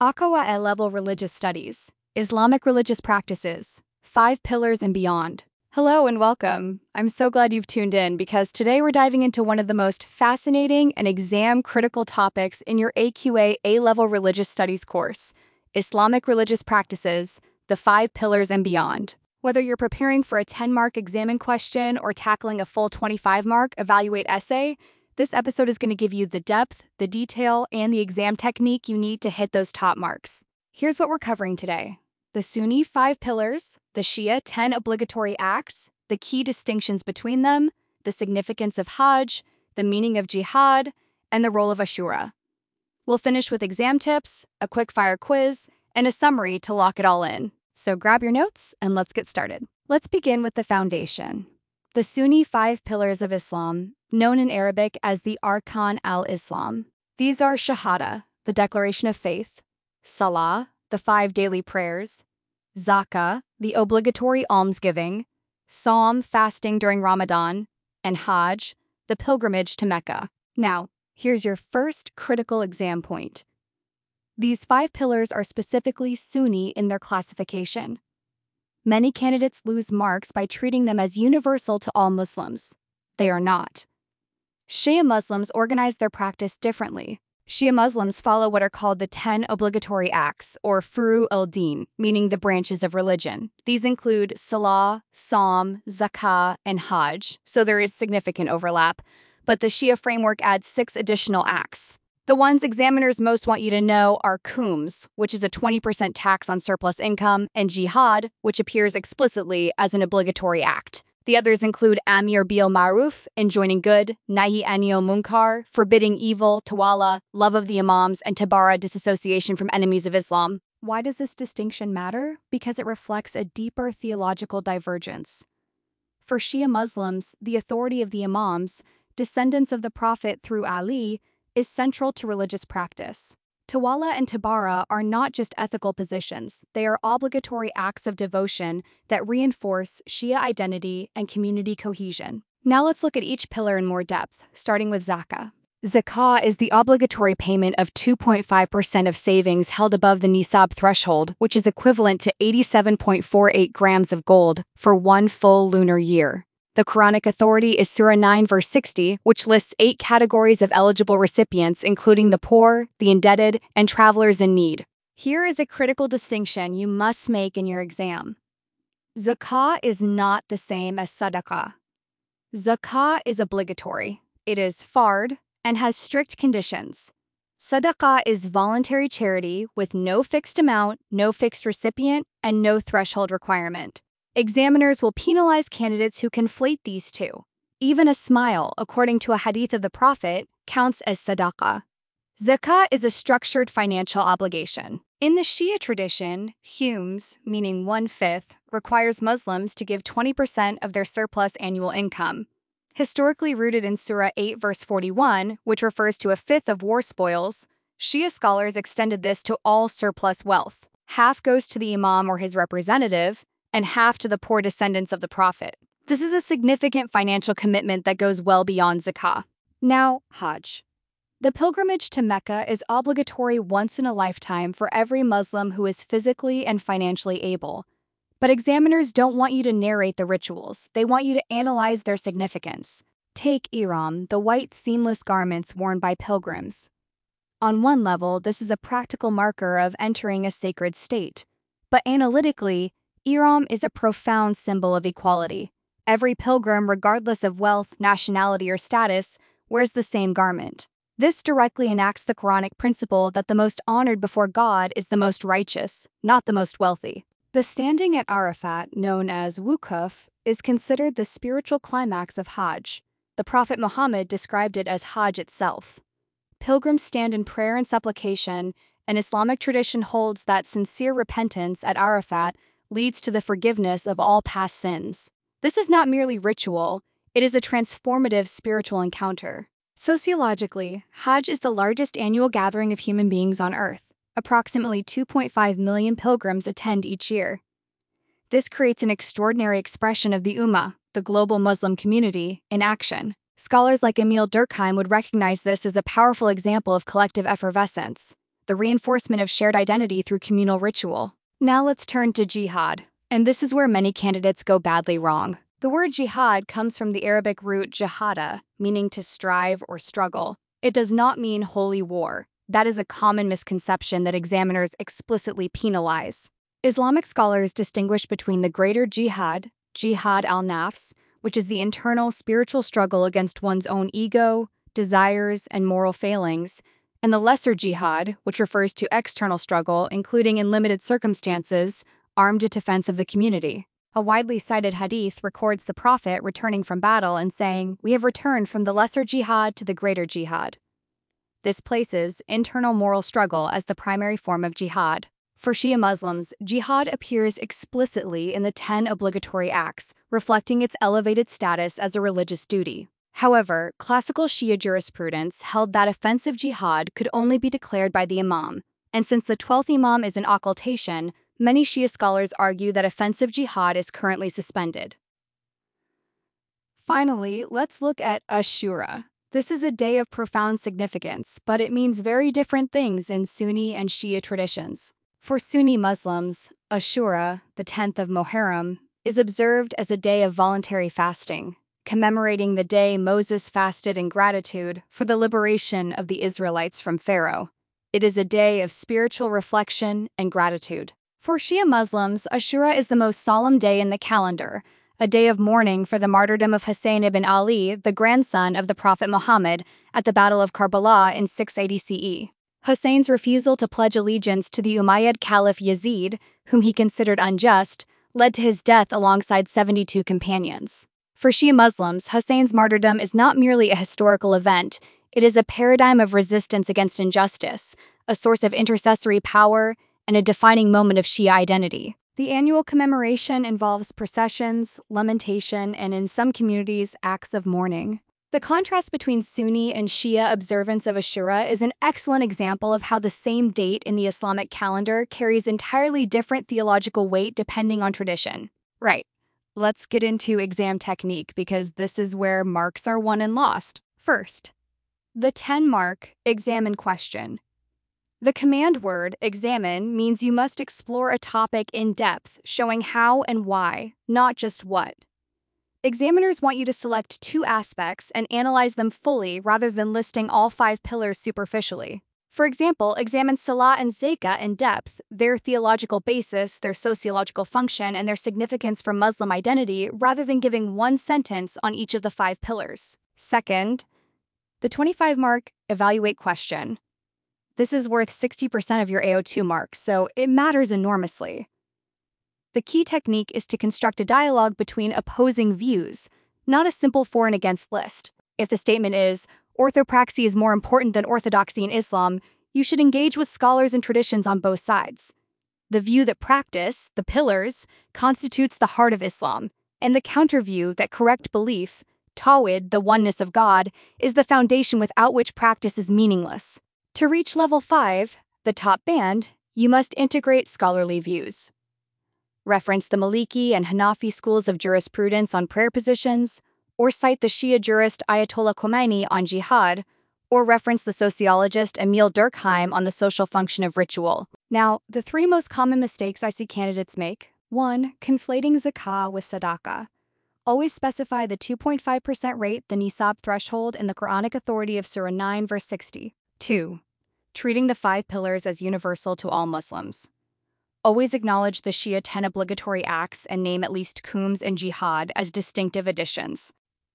Akawa A-Level Religious Studies, Islamic Religious Practices, 5 Pillars and Beyond. Hello and welcome. I'm so glad you've tuned in because today we're diving into one of the most fascinating and exam-critical topics in your AQA A-Level Religious Studies course, Islamic Religious Practices, the 5 Pillars and Beyond. Whether you're preparing for a 10-mark exam in question or tackling a full 25-mark evaluate essay, this episode is going to give you the depth, the detail, and the exam technique you need to hit those top marks. Here's what we're covering today: the Sunni 5 pillars, the Shia 10 obligatory acts, the key distinctions between them, the significance of Hajj, the meaning of jihad, and the role of Ashura. We'll finish with exam tips, a quick-fire quiz, and a summary to lock it all in. So grab your notes and let's get started. Let's begin with the foundation. The Sunni 5 pillars of Islam, known in Arabic as the Arkan al-Islam. These are Shahada, the declaration of faith; Salah, the 5 daily prayers; Zakah, the obligatory almsgiving; Psalm, fasting during Ramadan; and Hajj, the pilgrimage to Mecca. Now, here's your first critical exam point. These 5 pillars are specifically Sunni in their classification. Many candidates lose marks by treating them as universal to all Muslims. They are not. Shia Muslims organize their practice differently. Shia Muslims follow what are called the 10 obligatory acts, or Furu al-Din, meaning the branches of religion. These include Salah, Psalm, Zakah, and Hajj, so there is significant overlap. But the Shia framework adds 6 additional acts. The ones examiners most want you to know are Khums, which is a 20% tax on surplus income, and Jihad, which appears explicitly as an obligatory act. The others include Amir bil Ma'ruf, enjoining good; Nahi anil munkar, forbidding evil; Tawalla, love of the Imams; and Tabara, disassociation from enemies of Islam. Why does this distinction matter? Because it reflects a deeper theological divergence. For Shia Muslims, the authority of the Imams, descendants of the Prophet through Ali, is central to religious practice. Tawalla and Tabara are not just ethical positions, they are obligatory acts of devotion that reinforce Shia identity and community cohesion. Now let's look at each pillar in more depth, starting with Zakah. Zakah is the obligatory payment of 2.5% of savings held above the Nisab threshold, which is equivalent to 87.48 grams of gold for 1 full lunar year. The Quranic authority is Surah 9 verse 60, which lists 8 categories of eligible recipients, including the poor, the indebted, and travelers in need. Here is a critical distinction you must make in your exam. Zakah is not the same as Sadaqah. Zakah is obligatory. It is fard and has strict conditions. Sadaqah is voluntary charity with no fixed amount, no fixed recipient, and no threshold requirement. Examiners will penalize candidates who conflate these two. Even a smile, according to a hadith of the Prophet, counts as sadaqah. Zakah is a structured financial obligation. In the Shia tradition, khums, meaning 1/5, requires Muslims to give 20% of their surplus annual income. Historically rooted in Surah 8 verse 41, which refers to 1/5 of war spoils, Shia scholars extended this to all surplus wealth. Half goes to the imam or his representative, and half to the poor descendants of the Prophet. This is a significant financial commitment that goes well beyond Zakah. Now, Hajj. The pilgrimage to Mecca is obligatory once in a lifetime for every Muslim who is physically and financially able. But examiners don't want you to narrate the rituals, they want you to analyze their significance. Take Ihram, the white seamless garments worn by pilgrims. On one level, this is a practical marker of entering a sacred state. But analytically, Ihram is a profound symbol of equality. Every pilgrim, regardless of wealth, nationality, or status, wears the same garment. This directly enacts the Quranic principle that the most honored before God is the most righteous, not the most wealthy. The standing at Arafat, known as Wukuf, is considered the spiritual climax of Hajj. The Prophet Muhammad described it as Hajj itself. Pilgrims stand in prayer and supplication, and Islamic tradition holds that sincere repentance at Arafat leads to the forgiveness of all past sins. This is not merely ritual, it is a transformative spiritual encounter. Sociologically, Hajj is the largest annual gathering of human beings on Earth. Approximately 2.5 million pilgrims attend each year. This creates an extraordinary expression of the Ummah, the global Muslim community, in action. Scholars like Emil Durkheim would recognize this as a powerful example of collective effervescence. The the reinforcement of shared identity through communal ritual. Now let's turn to jihad. And this is where many candidates go badly wrong. The word jihad comes from the Arabic root jahada, meaning to strive or struggle. It does not mean holy war. That is a common misconception that examiners explicitly penalize. Islamic scholars distinguish between the greater jihad, jihad al-nafs, which is the internal spiritual struggle against one's own ego, desires, and moral failings, and the lesser jihad, which refers to external struggle, including in limited circumstances, armed defense of the community. A widely cited hadith records the Prophet returning from battle and saying, "We have returned from the lesser jihad to the greater jihad." This places internal moral struggle as the primary form of jihad. For Shia Muslims, jihad appears explicitly in the 10 obligatory acts, reflecting its elevated status as a religious duty. However, classical Shia jurisprudence held that offensive jihad could only be declared by the imam, and since the 12th imam is an occultation, many Shia scholars argue that offensive jihad is currently suspended. Finally, let's look at Ashura. This is a day of profound significance, but it means very different things in Sunni and Shia traditions. For Sunni Muslims, Ashura, the 10th of Muharram, is observed as a day of voluntary fasting, commemorating the day Moses fasted in gratitude for the liberation of the Israelites from Pharaoh. It is a day of spiritual reflection and gratitude. For Shia Muslims, Ashura is the most solemn day in the calendar, a day of mourning for the martyrdom of Hussein ibn Ali, the grandson of the Prophet Muhammad, at the Battle of Karbala in 680 CE. Hussein's refusal to pledge allegiance to the Umayyad Caliph Yazid, whom he considered unjust, led to his death alongside 72 companions. For Shia Muslims, Hussein's martyrdom is not merely a historical event, it is a paradigm of resistance against injustice, a source of intercessory power, and a defining moment of Shia identity. The annual commemoration involves processions, lamentation, and in some communities, acts of mourning. The contrast between Sunni and Shia observance of Ashura is an excellent example of how the same date in the Islamic calendar carries entirely different theological weight depending on tradition. Right, let's get into exam technique because this is where marks are won and lost. First, the 10-mark examine question. The command word, examine, means you must explore a topic in depth, showing how and why, not just what. Examiners want you to select 2 aspects and analyze them fully rather than listing all 5 pillars superficially. For example, examine Salah and Zakah in depth, their theological basis, their sociological function, and their significance for Muslim identity, rather than giving one sentence on each of the 5 pillars. Second, the 25-mark evaluate question. This is worth 60% of your AO2 marks, so it matters enormously. The key technique is to construct a dialogue between opposing views, not a simple for and against list. If the statement is, orthopraxy is more important than orthodoxy in Islam, you should engage with scholars and traditions on both sides. The view that practice, the pillars, constitutes the heart of Islam, and the counter-view that correct belief, tawhid, the oneness of God, is the foundation without which practice is meaningless. To reach level 5, the top band, you must integrate scholarly views. Reference the Maliki and Hanafi schools of jurisprudence on prayer positions, or cite the Shia jurist Ayatollah Khomeini on jihad, or reference the sociologist Emil Durkheim on the social function of ritual. Now, the 3 most common mistakes I see candidates make. 1. Conflating zakah with sadaqah. Always specify the 2.5% rate, the nisab threshold, in the Quranic authority of Surah 9, verse 60. 2. Treating the 5 pillars as universal to all Muslims. Always acknowledge the Shia 10 obligatory acts and name at least Qums and Jihad as distinctive additions.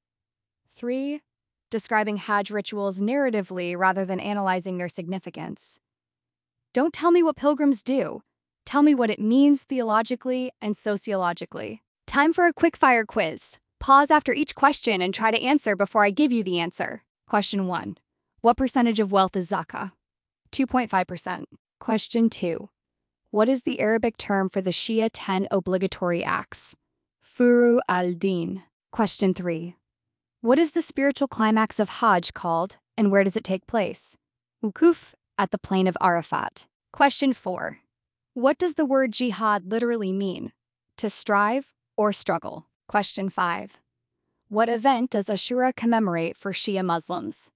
3. Describing Hajj rituals narratively rather than analyzing their significance. Don't tell me what pilgrims do. Tell me what it means theologically and sociologically. Time for a quick-fire quiz. Pause after each question and try to answer before I give you the answer. Question 1. What percentage of wealth is zakah? 2.5%. Question 2. What is the Arabic term for the Shia 10 obligatory acts? Furu al-Din. Question 3. What is the spiritual climax of Hajj called, and where does it take place? Wukuf, at the plain of Arafat. Question 4. What does the word jihad literally mean? To strive or struggle? Question 5. What event does Ashura commemorate for Shia Muslims?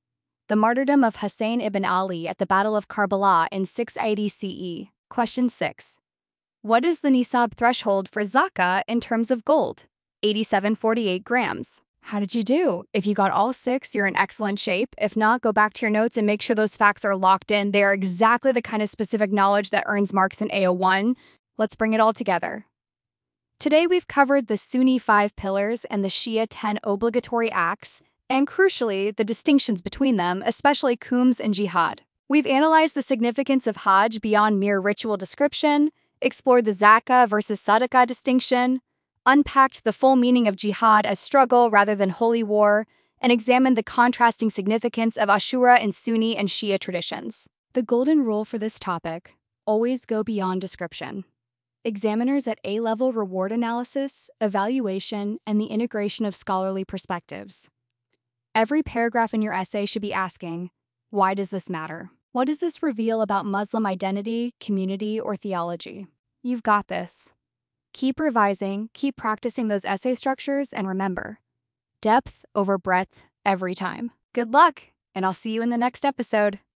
The martyrdom of Hussein ibn Ali at the Battle of Karbala in 680 CE. Question 6. What is the nisab threshold for zakah in terms of gold? 8748 grams. How did you do? If you got all 6, you're in excellent shape. If not, go back to your notes and make sure those facts are locked in. They are exactly the kind of specific knowledge that earns marks in AO1. Let's bring it all together. Today we've covered the Sunni 5 pillars and the Shia 10 obligatory acts, and crucially, the distinctions between them, especially khums and jihad. We've analyzed the significance of Hajj beyond mere ritual description, explored the zakah versus sadaqah distinction, unpacked the full meaning of jihad as struggle rather than holy war, and examined the contrasting significance of Ashura in Sunni and Shia traditions. The golden rule for this topic: always go beyond description. Examiners at A-level reward analysis, evaluation, and the integration of scholarly perspectives. Every paragraph in your essay should be asking, why does this matter? What does this reveal about Muslim identity, community, or theology? You've got this. Keep revising, keep practicing those essay structures, and remember, depth over breadth every time. Good luck, and I'll see you in the next episode.